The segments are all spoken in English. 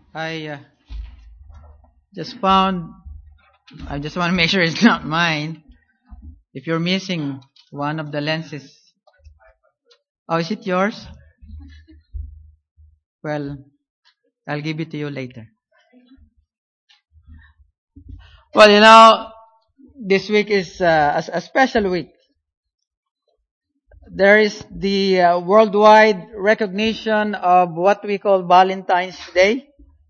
I just found, I just want to make sure it's not mine. If you're missing one of the lenses. Oh, is it yours? Well, I'll give it to you later. Well, this week is a special week. There is the worldwide recognition of what we call Valentine's Day.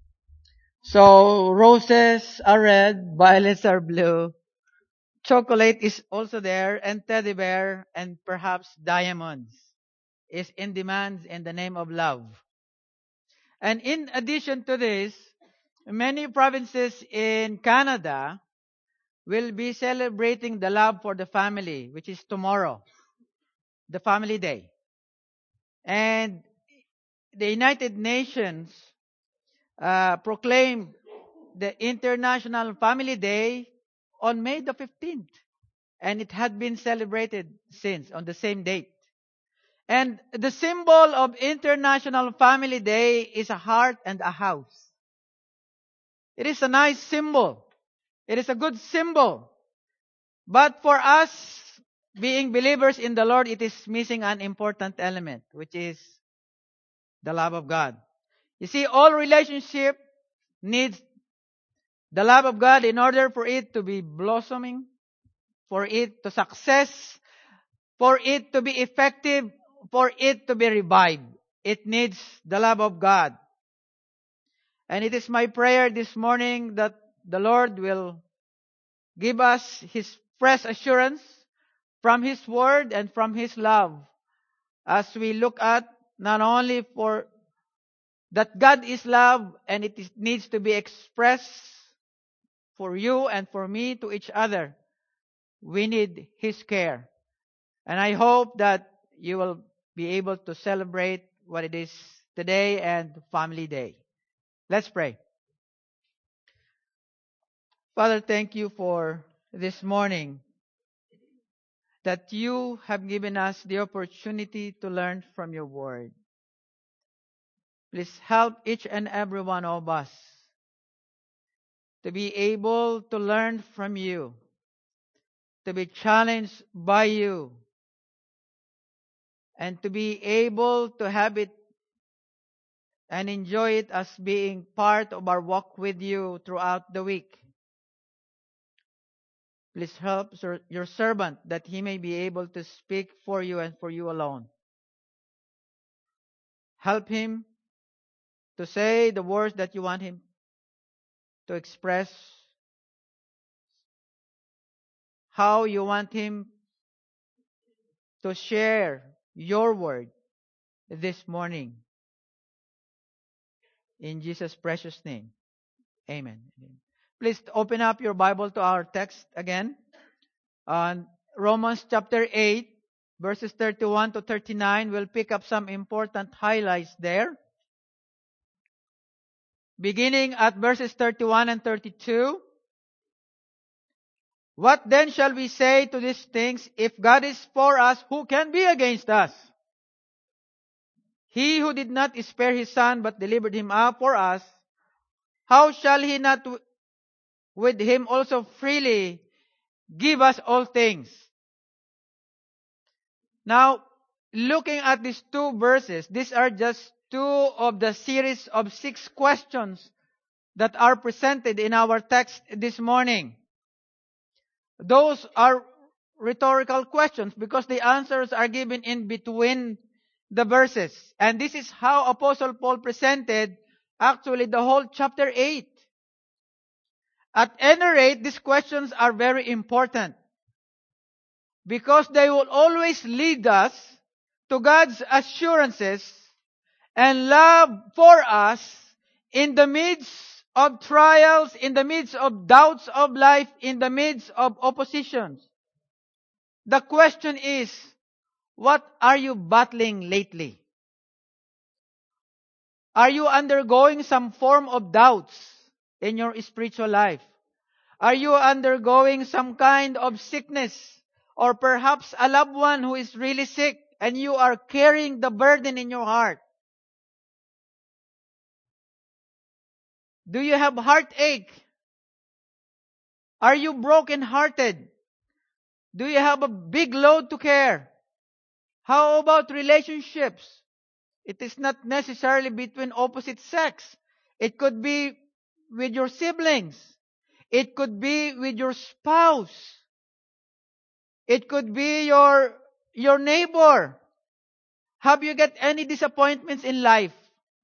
So roses are red, violets are blue, chocolate is also there, and teddy bear, and perhaps diamonds is in demand in the name of love. And in addition to this, many provinces in Canada will be celebrating the love for the family, which is tomorrow, the Family Day. And the United Nations proclaimed the International Family Day on May the 15th. And it had been celebrated since on the same date. And the symbol of International Family Day is a heart and a house. It is a nice symbol. It is a good symbol. But for us, being believers in the Lord, it is missing an important element, which is the love of God. You see, all relationship needs the love of God in order for it to be blossoming, for it to success, for it to be effective, for it to be revived. It needs the love of God. And it is my prayer this morning that the Lord will give us His fresh assurance from His Word and from His love as we look at not only for that God is love and needs to be expressed for you and for me to each other. We need His care. And I hope that you will be able to celebrate what it is today and Family Day. Let's pray. Father, thank you for this morning that you have given us the opportunity to learn from your word. Please help each and every one of us to be able to learn from you, to be challenged by you, and to be able to have it and enjoy it as being part of our walk with you throughout the week. Please help your servant that he may be able to speak for you and for you alone. Help him to say the words that you want him to express, how you want him to share your word this morning. In Jesus' precious name. Amen. Please open up your Bible to our text again. On Romans chapter 8, verses 31 to 39, we'll pick up some important highlights there. Beginning at verses 31 and 32. What then shall we say to these things? If God is for us, who can be against us? He who did not spare his son, but delivered him up for us, how shall he not with him also freely give us all things? Now, looking at these two verses, these are just two of the series of 6 questions that are presented in our text this morning. Those are rhetorical questions because the answers are given in between the verses. And this is how Apostle Paul presented actually the whole chapter 8. At any rate, these questions are very important because they will always lead us to God's assurances and love for us in the midst of trials, in the midst of doubts of life, in the midst of oppositions. The question is, what are you battling lately? Are you undergoing some form of doubts in your spiritual life? Are you undergoing some kind of sickness? Or perhaps a loved one who is really sick and you are carrying the burden in your heart? Do you have heartache? Are you broken-hearted? Do you have a big load to care? How about relationships? It is not necessarily between opposite sex. It could be with your siblings. It could be with your spouse. It could be your neighbor. Have you got any disappointments in life?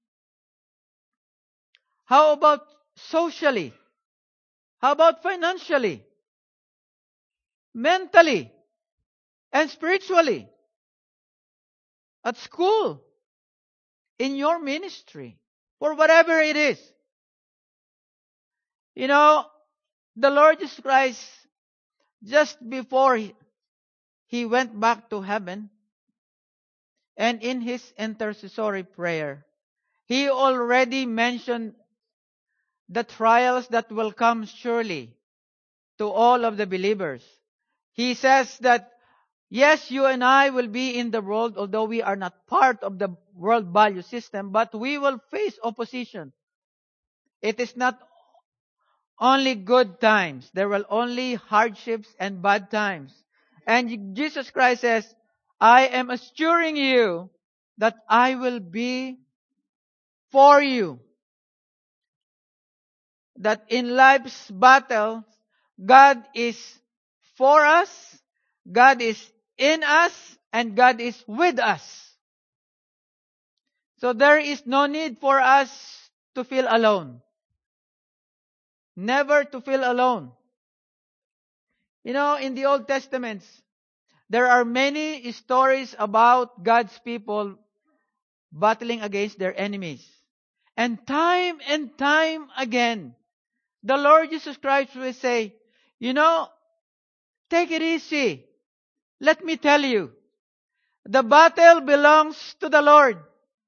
How about socially? How about financially? Mentally? And spiritually? At school? In your ministry? For whatever it is. You know, the Lord Jesus Christ, just before he went back to heaven, and in his intercessory prayer, he already mentioned the trials that will come surely to all of the believers. He says that, yes, you and I will be in the world, although we are not part of the world value system, but we will face opposition. It is not only good times. There will only hardships and bad times. And Jesus Christ says, I am assuring you that I will be for you. That in life's battle, God is for us, God is in us, and God is with us. So there is no need for us to feel alone. Never to feel alone. You know, in the Old Testament, there are many stories about God's people battling against their enemies. And time again, the Lord Jesus Christ will say, you know, take it easy. Let me tell you, the battle belongs to the Lord.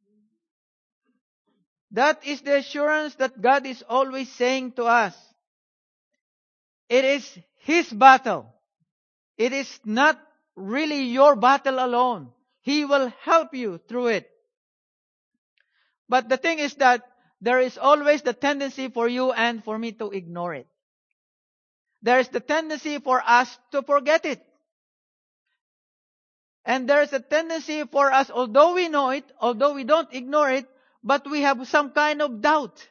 That is the assurance that God is always saying to us. It is His battle. It is not really your battle alone. He will help you through it. But the thing is that there is always the tendency for you and for me to ignore it. There is the tendency for us to forget it. And there is a tendency for us, although we know it, although we don't ignore it, but we have some kind of doubt.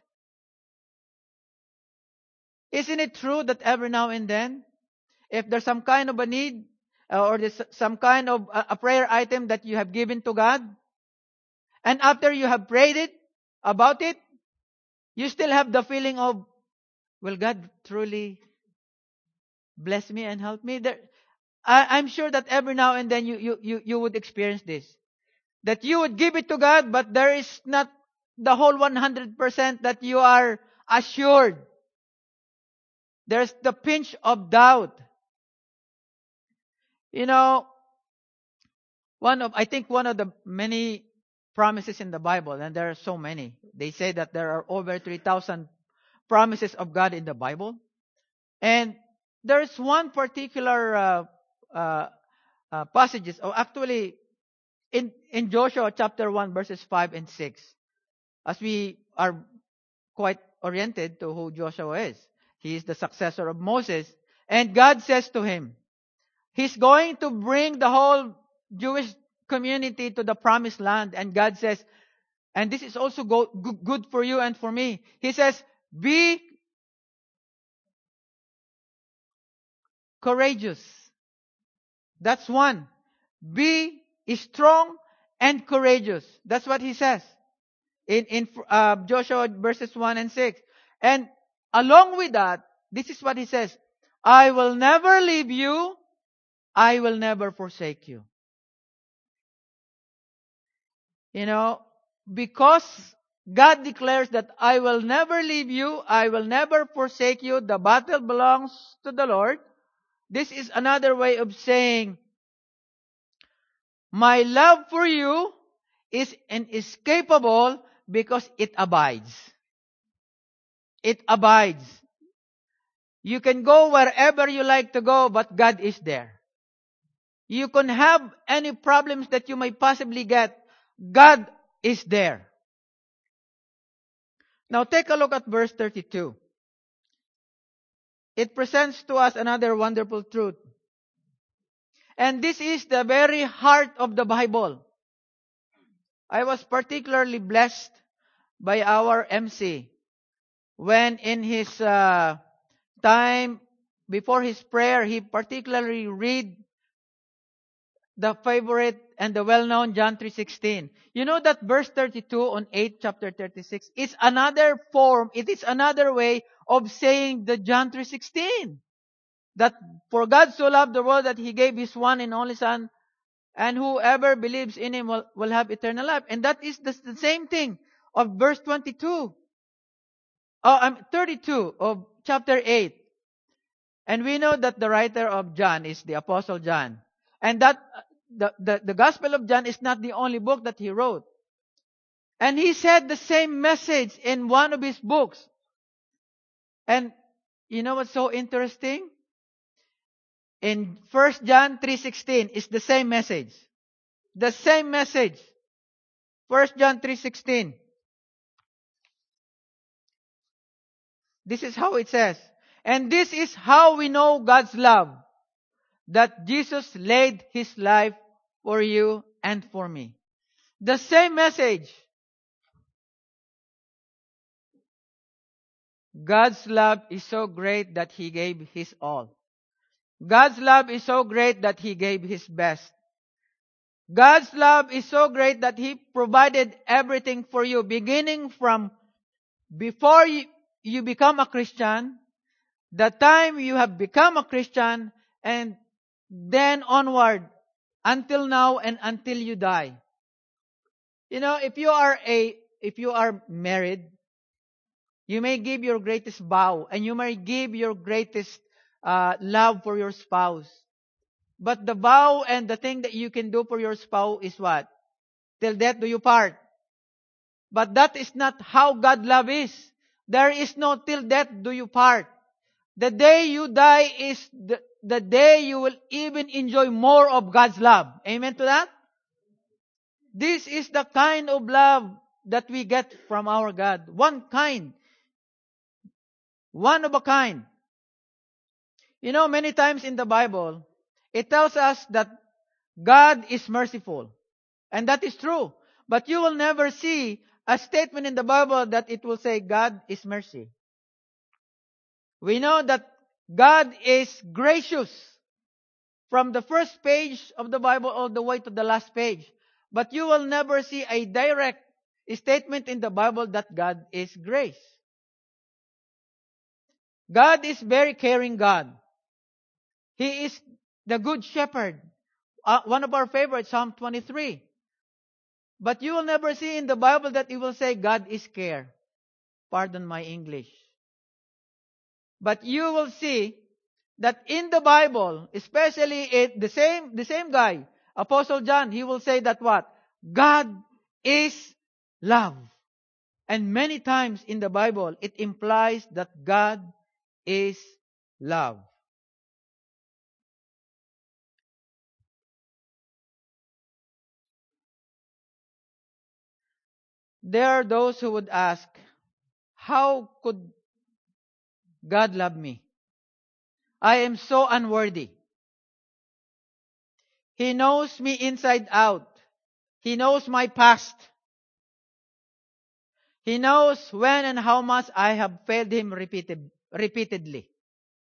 Isn't it true that every now and then, if there's some kind of a need, or there's some kind of a prayer item that you have given to God, and after you have prayed it, about it, you still have the feeling of, will God truly bless me and help me? I'm sure that every now and then you would experience this. That you would give it to God, but there is not the whole 100% that you are assured. There's the pinch of doubt. You know, I think one of the many promises in the Bible, and there are so many. They say that there are over 3,000 promises of God in the Bible. And there is one particular passages, or actually in Joshua chapter 1 verses 5 and 6, as we are quite oriented to who Joshua is. He is the successor of Moses. And God says to him, He's going to bring the whole Jewish community to the promised land. And God says, and this is also good for you and for me. He says, be courageous. That's one. Be strong and courageous. That's what He says in Joshua verses 1 and 6. And along with that, this is what He says, I will never leave you. I will never forsake you. You know, because God declares that I will never leave you, I will never forsake you, the battle belongs to the Lord. This is another way of saying, my love for you is inescapable because it abides. It abides. You can go wherever you like to go, but God is there. You can have any problems that you may possibly get. God is there. Now take a look at verse 32. It presents to us another wonderful truth. And this is the very heart of the Bible. I was particularly blessed by our MC when in his time before his prayer, he particularly read the favorite and the well-known John 3:16. You know that verse 32 on 8 chapter 36 is another form, it is another way of saying the John 3:16. That for God so loved the world that He gave His one and only Son, and whoever believes in Him will have eternal life. And that is the same thing of verse 32 of chapter 8. And we know that the writer of John is the Apostle John. And that the Gospel of John is not the only book that he wrote. And he said the same message in one of his books. And you know what's so interesting? In 1 John 3:16 is the same message. The same message. 1 John 3:16. This is how it says. And this is how we know God's love. That Jesus laid His life for you and for me. The same message. God's love is so great that He gave His all. God's love is so great that He gave His best. God's love is so great that He provided everything for you, beginning from before you become a Christian, the time you have become a Christian, and then onward until now and until you die. You know, if you are married, you may give your greatest vow and you may give your greatest love for your spouse. But the vow and the thing that you can do for your spouse is what? Till death do you part. But that is not how God love is. There is no till death do you part. The day you die is the day you will even enjoy more of God's love. Amen to that? This is the kind of love that we get from our God. One kind. One of a kind. You know, many times in the Bible, it tells us that God is merciful. And that is true. But you will never see a statement in the Bible that it will say God is mercy. We know that God is gracious from the first page of the Bible all the way to the last page. But you will never see a direct statement in the Bible that God is grace. God is very caring God. He is the good shepherd. One of our favorites, Psalm 23. But you will never see in the Bible that it will say God is care. Pardon my English. But you will see that in the Bible, especially the same guy, Apostle John, he will say that what? God is love. And many times in the Bible, it implies that God is love. There are those who would ask, how could God love me? I am so unworthy. He knows me inside out. He knows my past. He knows when and how much I have failed Him repeatedly.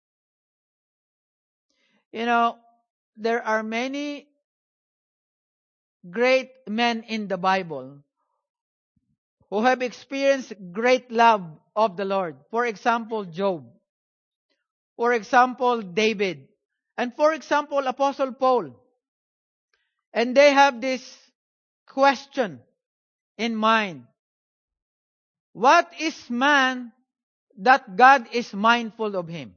You know, there are many great men in the Bible who have experienced great love of the Lord. For example, Job. For example, David. And for example, Apostle Paul. And they have this question in mind. What is man that God is mindful of him?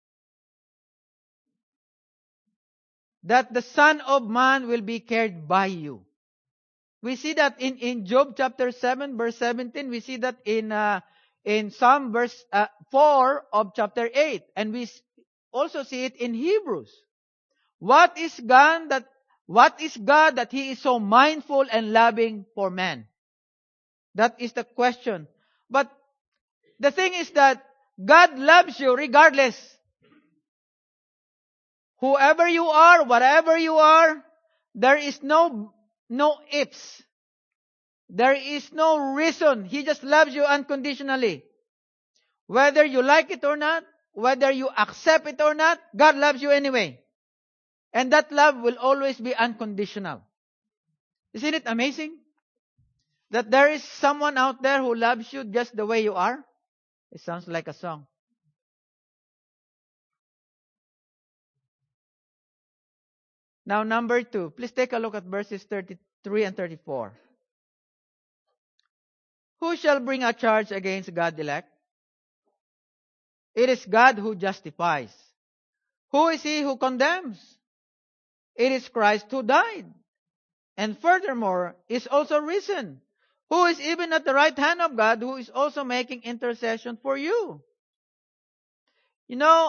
That the Son of Man will be cared by you. We see that in Job chapter 7 verse 17. We see that in Psalm verse 4 of chapter 8. And we also see it in Hebrews. What is God that He is so mindful and loving for man? That is the question. But The thing is that God loves you regardless. Whoever you are, whatever you are, there is no ifs. There is no reason. He just loves you unconditionally. Whether you like it or not, whether you accept it or not, God loves you anyway. And that love will always be unconditional. Isn't it amazing? That there is someone out there who loves you just the way you are? It sounds like a song. Now, number 2. Please take a look at verses 33 and 34. Who shall bring a charge against God's elect? It is God who justifies. Who is he who condemns? It is Christ who died, and furthermore is also risen, who is even at the right hand of God, who is also making intercession for you. You know,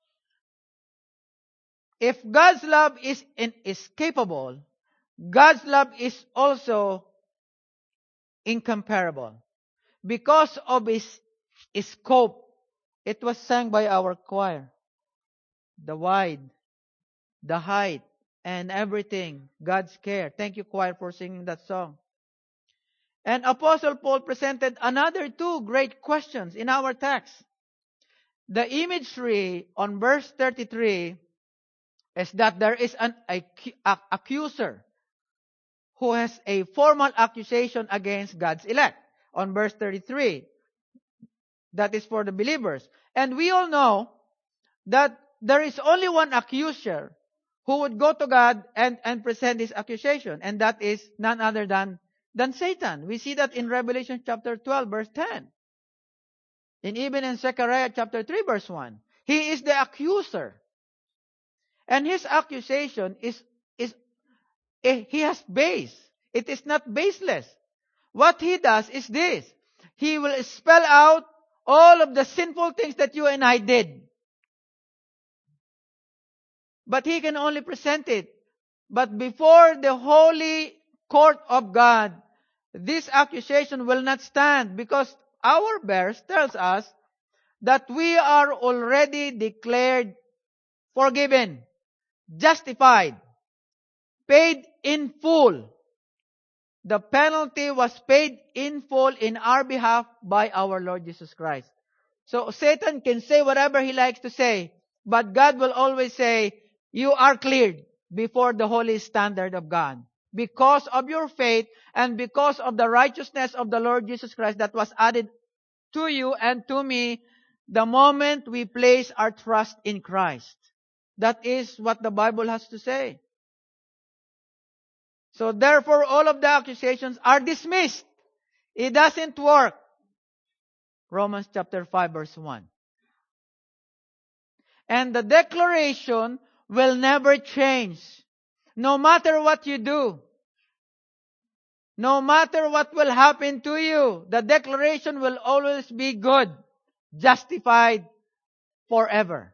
if God's love is capable, God's love is also incomparable. Because of his scope, it was sang by our choir. The wide, the height, and everything, God's care. Thank you, choir, for singing that song. And Apostle Paul presented another 2 great questions in our text. The imagery on verse 33 is that there is an accuser who has a formal accusation against God's elect. On verse 33, that is for the believers. And we all know that there is only one accuser who would go to God and present his accusation, and that is none other than Satan. We see that in Revelation chapter 12, verse 10. And even in Zechariah chapter 3, verse 1. He is the accuser. And his accusation he has base. It is not baseless. What he does is this. He will spell out all of the sinful things that you and I did. But he can only present it. But before the holy court of God, this accusation will not stand, because our verse tells us that we are already declared forgiven, justified, paid in full. The penalty was paid in full in our behalf by our Lord Jesus Christ. So Satan can say whatever he likes to say, but God will always say, you are cleared before the holy standard of God, because of your faith and because of the righteousness of the Lord Jesus Christ that was added to you and to me the moment we place our trust in Christ. That is what the Bible has to say. So therefore, all of the accusations are dismissed. It doesn't work. Romans chapter 5, verse 1. And the declaration will never change. No matter what you do, no matter what will happen to you, the declaration will always be good, justified forever.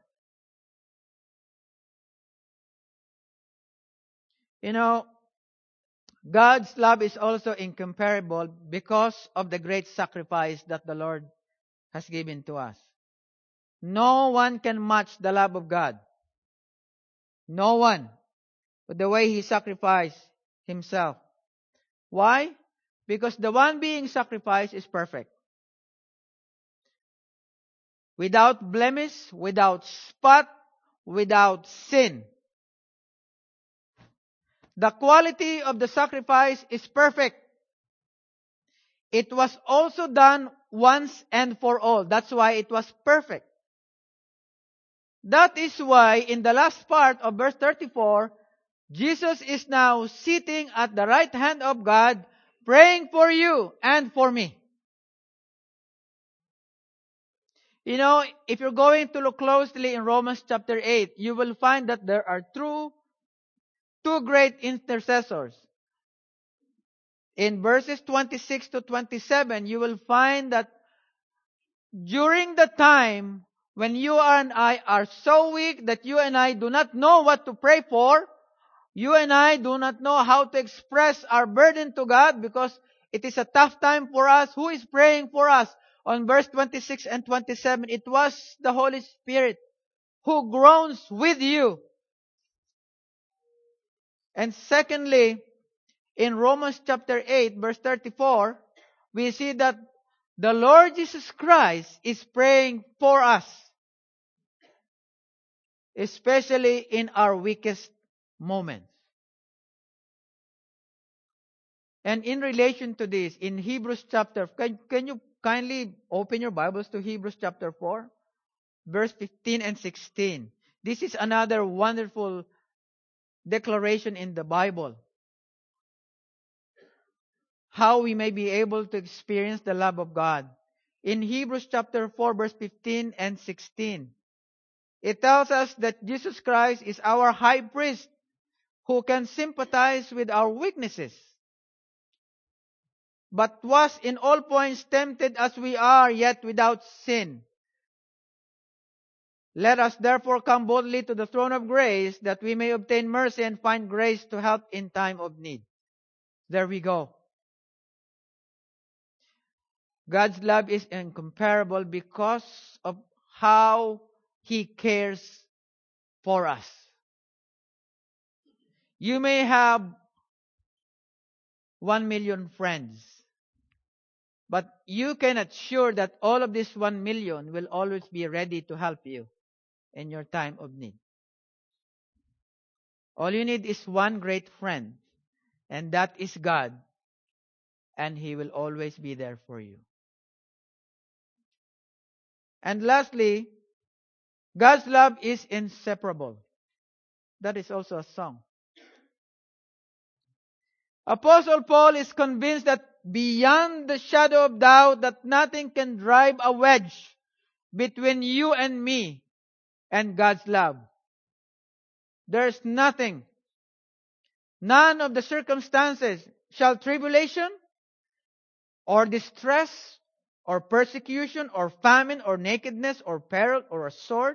You know, God's love is also incomparable because of the great sacrifice that the Lord has given to us. No one can match the love of God. No one. But the way He sacrificed Himself. Why? Because the one being sacrificed is perfect. Without blemish, without spot, without sin. The quality of the sacrifice is perfect. It was also done once and for all. That's why it was perfect. That is why in the last part of verse 34, Jesus is now sitting at the right hand of God, praying for you and for me. You know, if you're going to look closely in Romans chapter 8, you will find that there are two great intercessors. In verses 26 to 27, you will find that during the time when you and I are so weak that you and I do not know what to pray for, you and I do not know how to express our burden to God because it is a tough time for us. Who is praying for us? on verse 26 and 27, it was the Holy Spirit who groans with you. And secondly, in Romans chapter 8, verse 34, we see that the Lord Jesus Christ is praying for us, especially in our weakest moments. And in relation to this, in Hebrews chapter, can you kindly open your Bibles to Hebrews chapter 4, verse 15 and 16. This is another wonderful declaration in the Bible. How we may be able to experience the love of God. In Hebrews chapter 4, verse 15 and 16, it tells us that Jesus Christ is our high priest who can sympathize with our weaknesses, but was in all points tempted as we are, yet without sin. Let us therefore come boldly to the throne of grace, that we may obtain mercy and find grace to help in time of need. There we go. God's love is incomparable because of how He cares for us. You may have 1 million friends, but you can assure that all of this 1 million will always be ready to help you in your time of need. All you need is one great friend, and that is God, and He will always be there for you. And lastly, God's love is inseparable. That is also a song. Apostle Paul is convinced that beyond the shadow of doubt that nothing can drive a wedge between you and me and God's love. There's nothing. None of the circumstances, shall tribulation or distress or persecution or famine or nakedness or peril or a sword.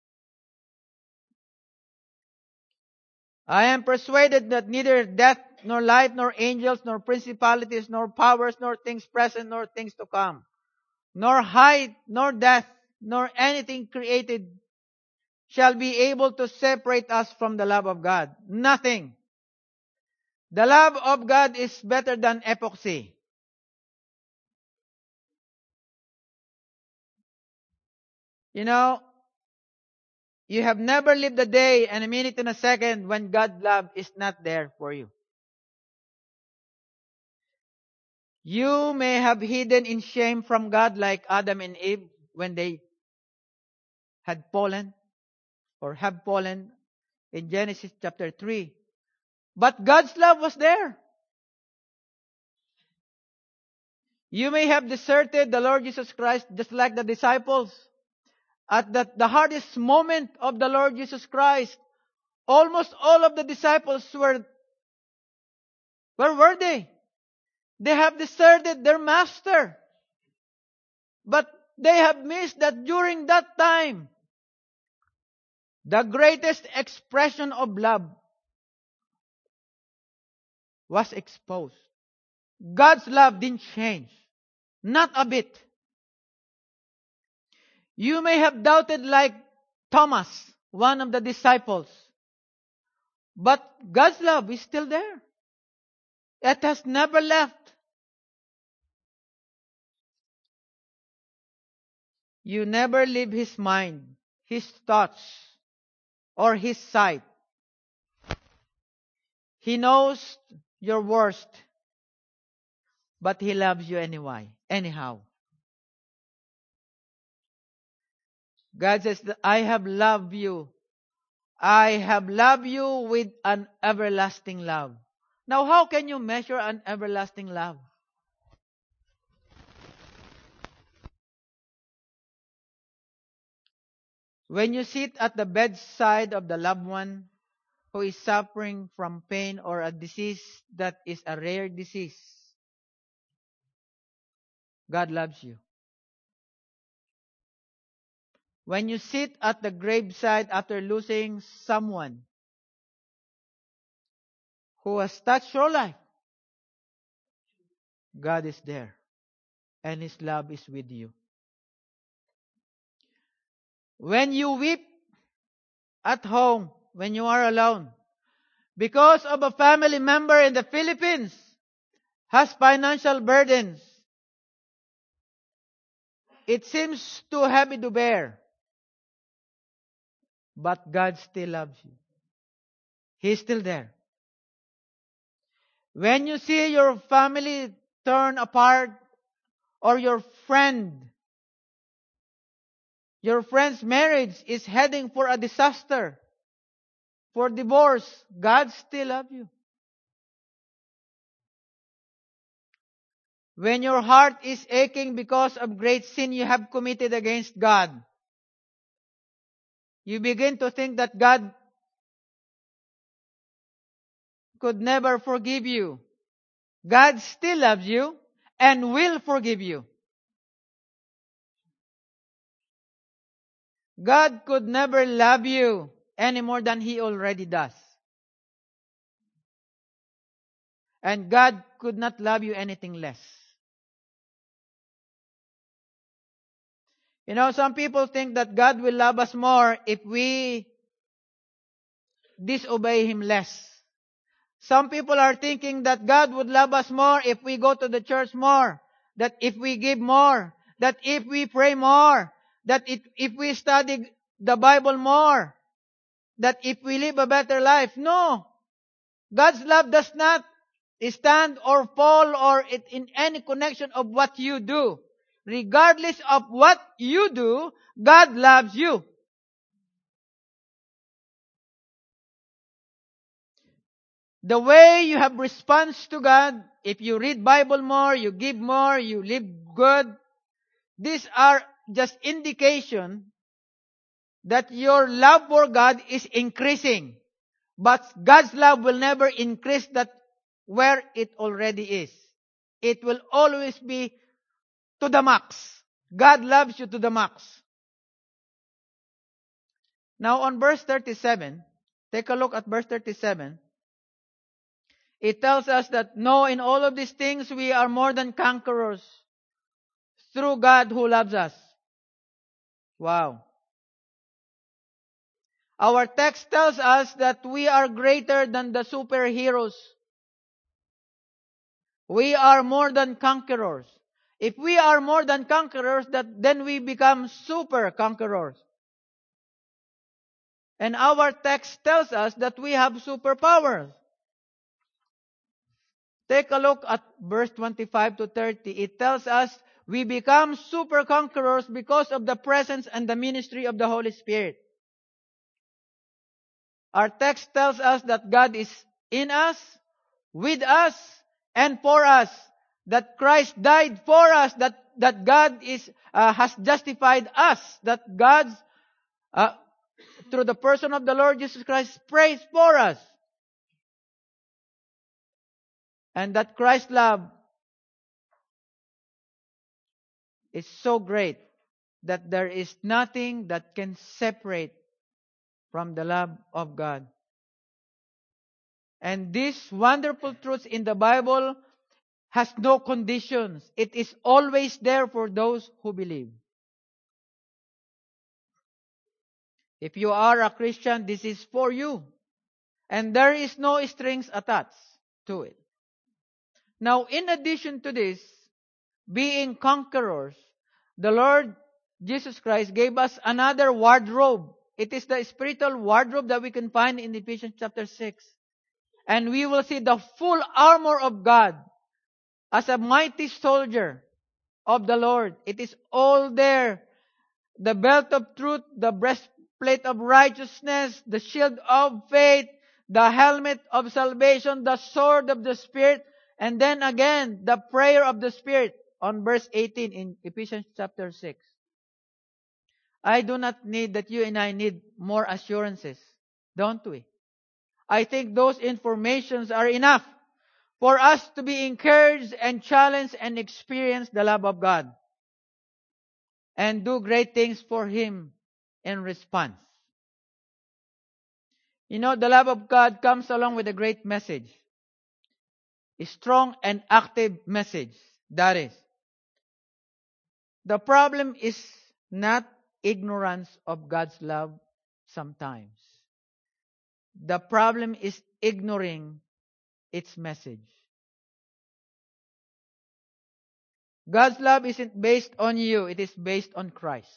I am persuaded that neither death nor life nor angels nor principalities nor powers nor things present nor things to come, nor height nor depth nor anything created shall be able to separate us from the love of God. Nothing. The love of God is better than epoxy. You know, you have never lived a day and a minute and a second when God's love is not there for you. You may have hidden in shame from God like Adam and Eve when they had fallen or have fallen in Genesis chapter 3. But God's love was there. You may have deserted the Lord Jesus Christ just like the disciples. At the hardest moment of the Lord Jesus Christ, almost all of the disciples where were they? They have deserted their master. But they have missed that during that time, the greatest expression of love was exposed. God's love didn't change. Not a bit. You may have doubted like Thomas, one of the disciples. But God's love is still there. It has never left. You never leave His mind, His thoughts, or His sight. He knows your worst, but He loves you anyway, anyhow. God says, I have loved you. I have loved you with an everlasting love. Now, how can you measure an everlasting love? When you sit at the bedside of the loved one who is suffering from pain or a disease that is a rare disease, God loves you. When you sit at the graveside after losing someone who has touched your life, God is there. and His love is with you. When you weep at home, when you are alone, because of a family member in the Philippines has financial burdens, it seems too heavy to bear, but God still loves you. He's still there. When you see your family turn apart, or your friend's marriage is heading for a disaster, for divorce, God still loves you. When your heart is aching because of great sin you have committed against God, you begin to think that God could never forgive you. God still loves you and will forgive you. God could never love you any more than He already does. And God could not love you anything less. You know, some people think that God will love us more if we disobey Him less. Some people are thinking that God would love us more if we go to the church more, that if we give more, that if we pray more, that if we study the Bible more, that if we live a better life. No. God's love does not stand or fall or in any connection of what you do. Regardless of what you do, God loves you. The way you have response to God, if you read Bible more, you give more, you live good, these are just indication that your love for God is increasing. But God's love will never increase that where it already is. It will always be to the max. God loves you to the max. Now on verse 37, take a look at verse 37. It tells us that no, in all of these things we are more than conquerors through God who loves us. Wow. Our text tells us that we are greater than the superheroes. We are more than conquerors. If we are more than conquerors, then we become super conquerors. And our text tells us that we have superpowers. Take a look at verse 25 to 30. It tells us we become super conquerors because of the presence and the ministry of the Holy Spirit. Our text tells us that God is in us, with us, and for us. That Christ died for us. That God has justified us. That God, through the person of the Lord Jesus Christ, prays for us. And that Christ's love is so great that there is nothing that can separate from the love of God. And these wonderful truths in the Bible has no conditions. It is always there for those who believe. If you are a Christian, this is for you. And there is no strings attached to it. Now, in addition to this, being conquerors, the Lord Jesus Christ gave us another wardrobe. It is the spiritual wardrobe that we can find in Ephesians chapter 6. And we will see the full armor of God as a mighty soldier of the Lord. It is all there. The belt of truth, the breastplate of righteousness, the shield of faith, the helmet of salvation, the sword of the Spirit, and then again, the prayer of the Spirit on verse 18 in Ephesians chapter 6. I do not need that you and I need more assurances, don't we? I think those informations are enough for us to be encouraged and challenged and experience the love of God and do great things for Him in response. You know, the love of God comes along with a great message. A strong and active message. That is, The problem is not ignorance of God's love sometimes. The problem is ignoring its message. God's love isn't based on you, it is based on Christ.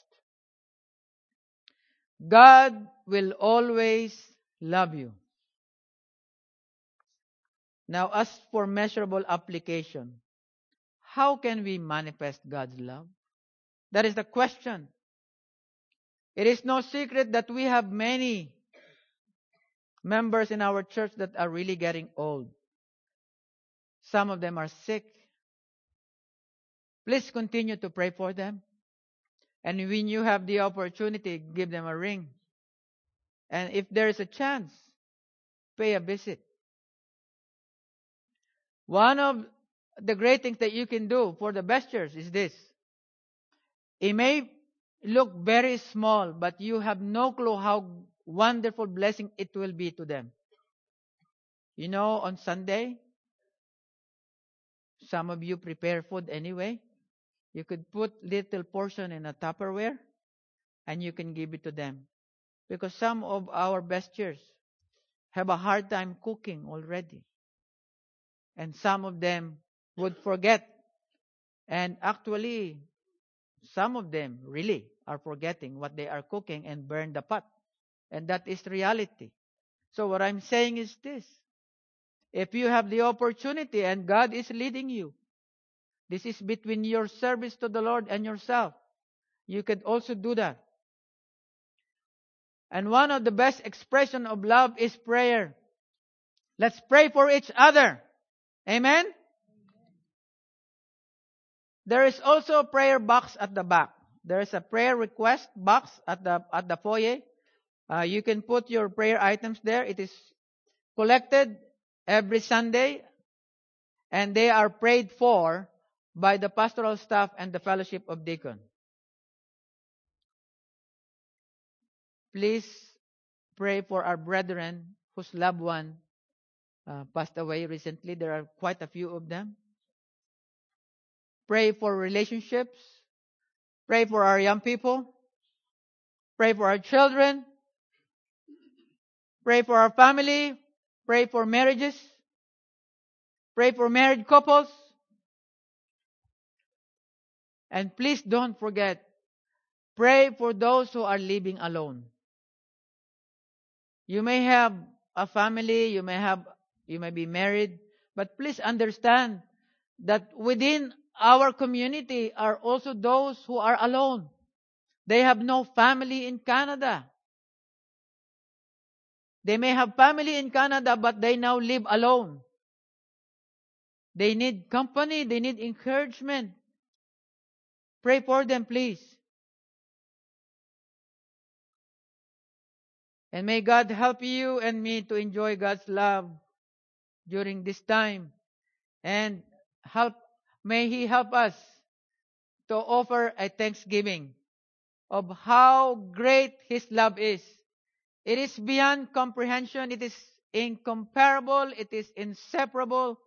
God will always love you. Now, as for measurable application, how can we manifest God's love? That is the question. It is no secret that we have many members in our church that are really getting old. Some of them are sick. Please continue to pray for them. And when you have the opportunity, give them a ring. And if there is a chance, pay a visit. One of the great things that you can do for the best church is this. It may look very small, but you have no clue how wonderful blessing it will be to them. You know, on Sunday, some of you prepare food anyway. You could put little portion in a Tupperware and you can give it to them. Because some of our best church have a hard time cooking already. And some of them would forget. And actually, some of them really are forgetting what they are cooking and burn the pot. And that is reality. So what I'm saying is this. If you have the opportunity and God is leading you, this is between your service to the Lord and yourself. You could also do that. And one of the best expression of love is prayer. Let's pray for each other. Amen? There is also a prayer box at the back. There is a prayer request box at the foyer. You can put your prayer items there. It is collected every Sunday, and they are prayed for by the pastoral staff and the fellowship of deacon. Please pray for our brethren whose loved one passed away recently. There are quite a few of them. Pray for relationships. Pray for our young people. Pray for our children. Pray for our family. Pray for marriages. Pray for married couples. And please don't forget, pray for those who are living alone. You may have a family, you may be married, but please understand that within our community are also those who are alone. They have no family in Canada. They may have family in Canada, but they now live alone. They need company, they need encouragement. Pray for them, please. And may God help you and me to enjoy God's love during this time. And may He help us to offer a thanksgiving of how great His love is. It is beyond comprehension. It is incomparable. It is inseparable.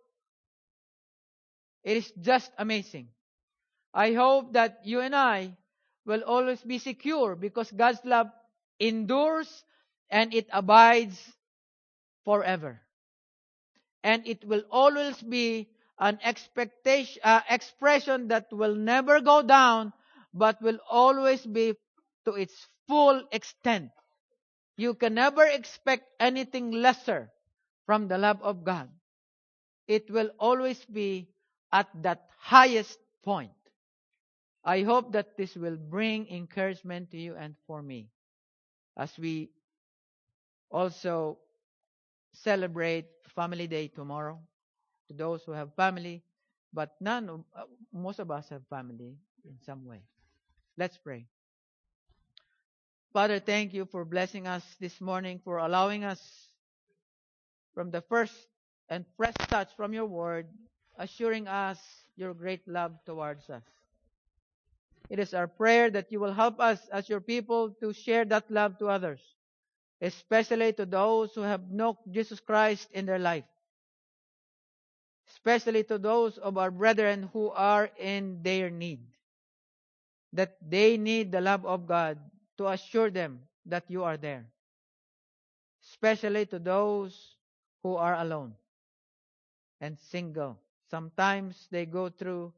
It is just amazing. I hope that you and I will always be secure because God's love endures and it abides forever. And it will always be an expression that will never go down, but will always be to its full extent. You can never expect anything lesser from the love of God. It will always be at that highest point. I hope that this will bring encouragement to you and for me as we also celebrate Family Day tomorrow. To those who have family, but most of us have family in some way. Let's pray. Father, thank you for blessing us this morning, for allowing us from the first and fresh touch from your word, assuring us your great love towards us. It is our prayer that you will help us as your people to share that love to others, especially to those who have known Jesus Christ in their life, especially to those of our brethren who are in their need. that they need the love of God to assure them that you are there, especially to those who are alone and single. Sometimes they go through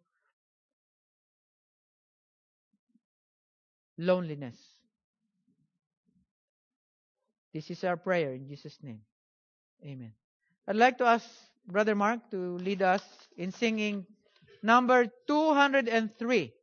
loneliness. This is our prayer in Jesus' name. Amen. I'd like to ask Brother Mark to lead us in singing number 203.